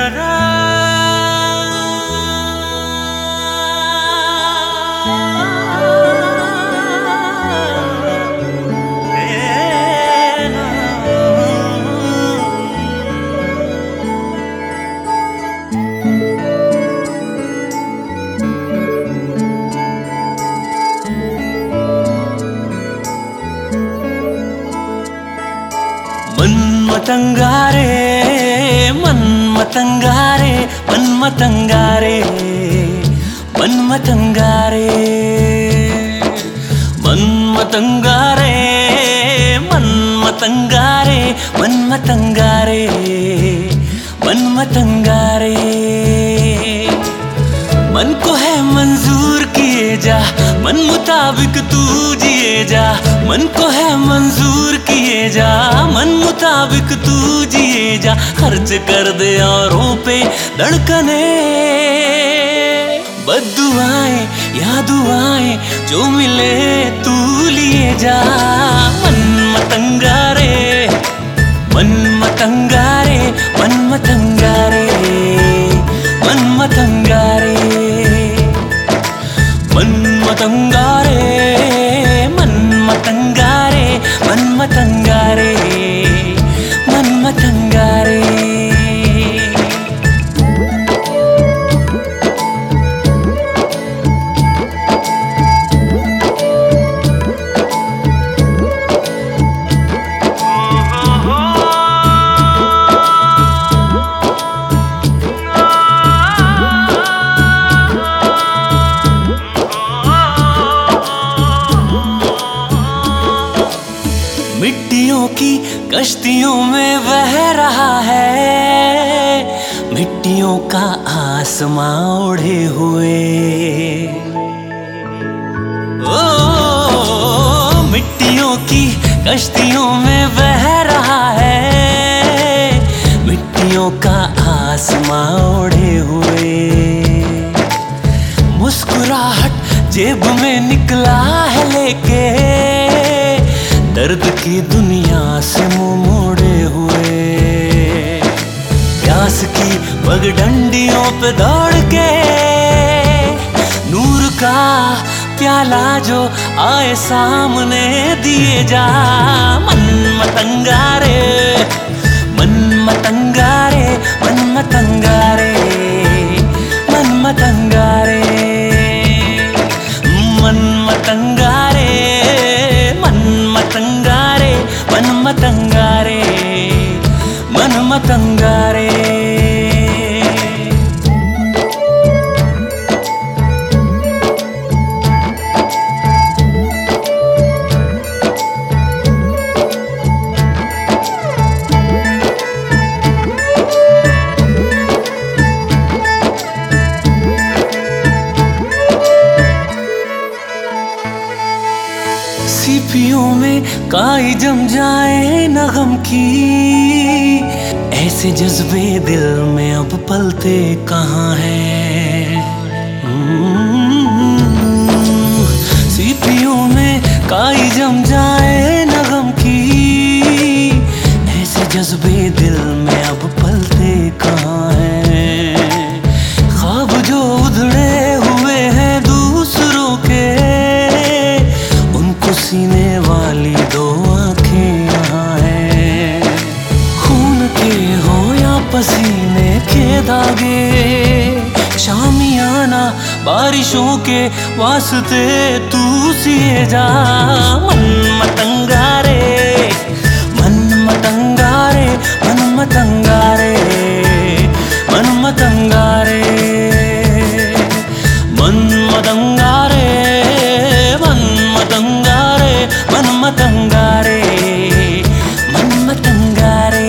मन्मतंगारे मन्मतंगारे मन्मतंगारे मन्मतंगारे मन्मतंगारे मन्मतंगारे मन्मतंगारे मन्मतंगारे मन को है मंजूर किए जा, मन मुताबिक तू जिए जा। मन को है मंजूर किए जा, मन मुताबिक तू जिए जा। खर्च कर दे औरों पे धड़कने, बद्दुआएं या दुआएं जो मिले तू लिए जा। मन्मतंगारे मन्मतंगारे मन्मतंगारे मन्मतंगारे मन्मतंगारे मन्मतंगारे मन्मतंगारे मन्मतंगारे। मिट्टियों की कश्तियों में बह रहा है, मिट्टियों का आसमां ओढ़े हुए। ओ मिट्टियों की कश्तियों में बह रहा है, मिट्टियों का आसमां ओढ़े हुए। मुस्कुराहट जेब में निकला है लेके, दर्द की दुनिया से मुंह मोड़े हुए। प्यास की पगडंडियों पे दौड़ के, नूर का प्याला जो आए सामने दिए जा। मन्मतंगारे मन्मतंगारे मन्मतंगारे मन्मतंगारे मन्मतंगारे मन्मतंगारे मन्मतंगारे मन्मतंगारे। सीपियों में काई जम जाए न गम की, ऐसे जज्बे दिल में अब पलते कहाँ हैं। सीपियों में काई जम जाए न गम की, ऐसे जज्बे दिल में अब पलते कहाँ हैं। ख्वाब जो उधड़े हुए हैं दूसरों के, सीने वाली दो आंखें यहाँ हैं। खून के हो या पसीने के धागे, शामियाना बारिशों के वास्ते तू सिए जा। मन्मतंगारे मन्मतंगारे मन्मतंगारे मन्मतंगारे मन्मतंगारे मन्मतंगारे मन्मतंगारे मन्मतंगारे।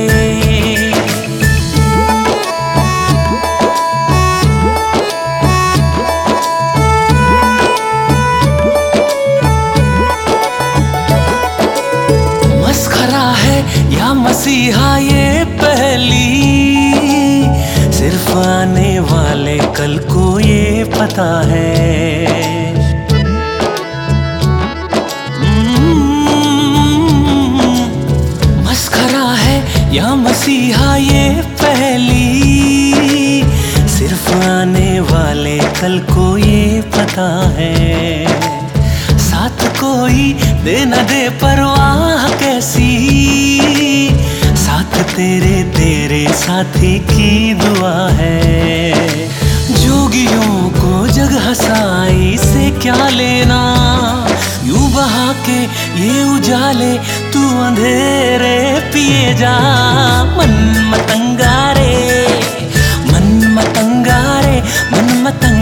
मस्खरा है या मसीहा ये पहली, सिर्फ आने वाले कल को ये पता है। मस्खरा है या मसीहा ये पहली, कल को ये पता है, साथ कोई दे न दे परवाह कैसी, साथ तेरे तेरे साथी की दुआ है। जोगियों को जग हंसाई से क्या लेना, यूं बहा के ये उजाले तू अंधेरे पिए जा। मन मतंगा रे, मन मतंगा रे, मन मतंगा